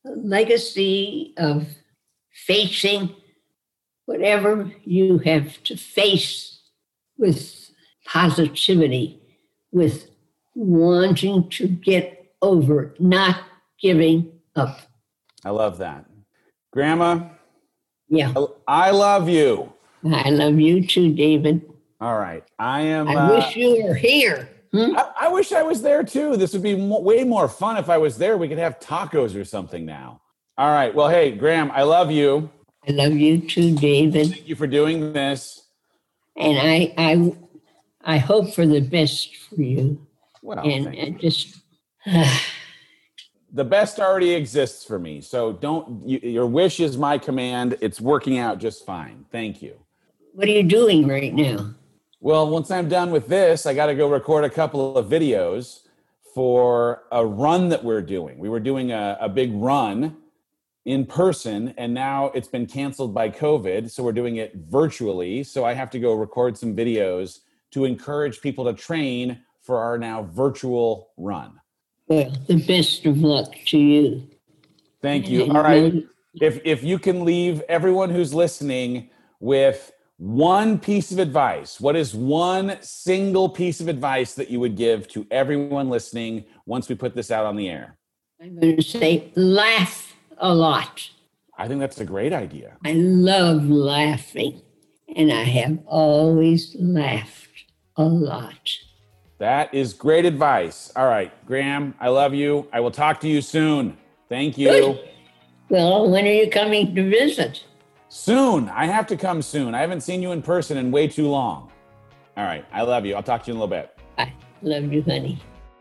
legacy of facing whatever you have to face with positivity, with wanting to get over it, not giving up. I love that. Grandma, yeah, I love you. I love you too, David. All right. I am. I uh, wish you were here. Hmm? I, I wish I was there too. This would be mo- way more fun if I was there. We could have tacos or something now. All right. Well, hey, Graham, I love you. I love you too, David. Thank you for doing this. And I, I, I hope for the best for you. Well, and, thank and you. just. The best already exists for me. So don't. You, your wish is my command. It's working out just fine. Thank you. What are you doing right now? Well, once I'm done with this, I got to go record a couple of videos for a run that we're doing. We were doing a, a big run in person, and now it's been canceled by COVID, so we're doing it virtually. So I have to go record some videos to encourage people to train for our now virtual run. Well, the best of luck to you. Thank you. All right. If if you can leave everyone who's listening with one piece of advice, what is one single piece of advice that you would give to everyone listening once we put this out on the air? I'm going to say laugh a lot. I think that's a great idea. I love laughing, and I have always laughed a lot. That is great advice. All right, Graham, I love you. I will talk to you soon. Thank you. Good. Well, when are you coming to visit? Soon. I have to come soon. I haven't seen you in person in way too long. All right, I love you. I'll talk to you in a little bit. I love you, honey.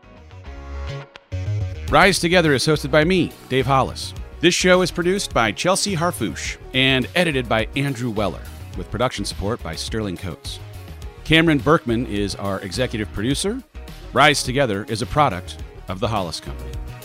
Rise Together is hosted by me, Dave Hollis. This show is produced by Chelsea Harfouche and edited by Andrew Weller, with production support by Sterling Coates. Cameron Berkman is our executive producer. Rise Together is a product of the Hollis Company.